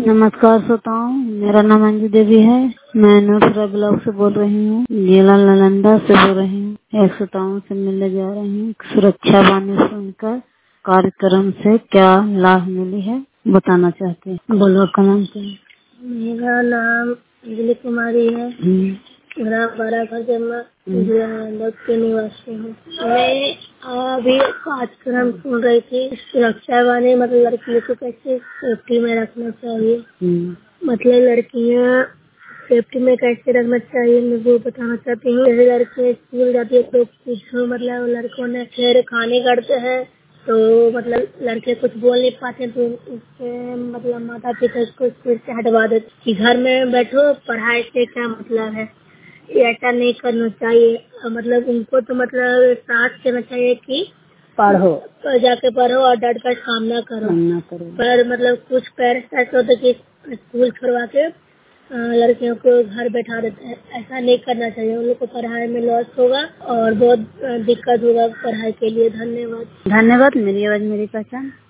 नमस्कार श्रोताओं, मेरा नाम अंजू देवी है। मैं नूरपुरा ब्लॉक से बोल रही हूँ, जिला नालंदा से बोल रही हूँ। एक श्रोताओं से मिलने जा रही हूँ। सुरक्षा वाणी सुनकर कार्यक्रम से क्या लाभ मिली है बताना चाहते हैं। बोलो आपका नाम क्या है? मेरा नाम अंजलि कुमारी है। मेरा बड़ा घर जमा जिला नालंदा के निवासी हूँ। मैं अभी कार्यक्रम सुन रही थी, सुरक्षा वाले मतलब लड़कियों को कैसे सेफ्टी में रखना चाहिए। मतलब लड़कियाँ सेफ्टी में कैसे रखना चाहिए मैं वो बताना चाहती हूँ। जैसे लड़कियाँ स्कूल जाती है तो कुछ मतलब लड़कों ने छेड़ खाने करते हैं तो मतलब लड़के कुछ बोल नहीं पाते तो उससे मतलब माता पिता उसको स्कूल से हटवा देते कि घर में बैठो, पढ़ाई से क्या मतलब है। ऐसा नहीं करना चाहिए। मतलब उनको तो मतलब साथ देना चाहिए कि पढ़ो, जाके पढ़ो और डट कर सामना करो। पर मतलब कुछ पेरेंट्स ऐसे होते कि स्कूल छुड़वा के लड़कियों को घर बैठा देते हैं। ऐसा नहीं करना चाहिए। उन लोग को पढ़ाई में लॉस होगा और बहुत दिक्कत होगा पढ़ाई के लिए। धन्यवाद। धन्यवाद। मेरी आवाज मेरी पहचान।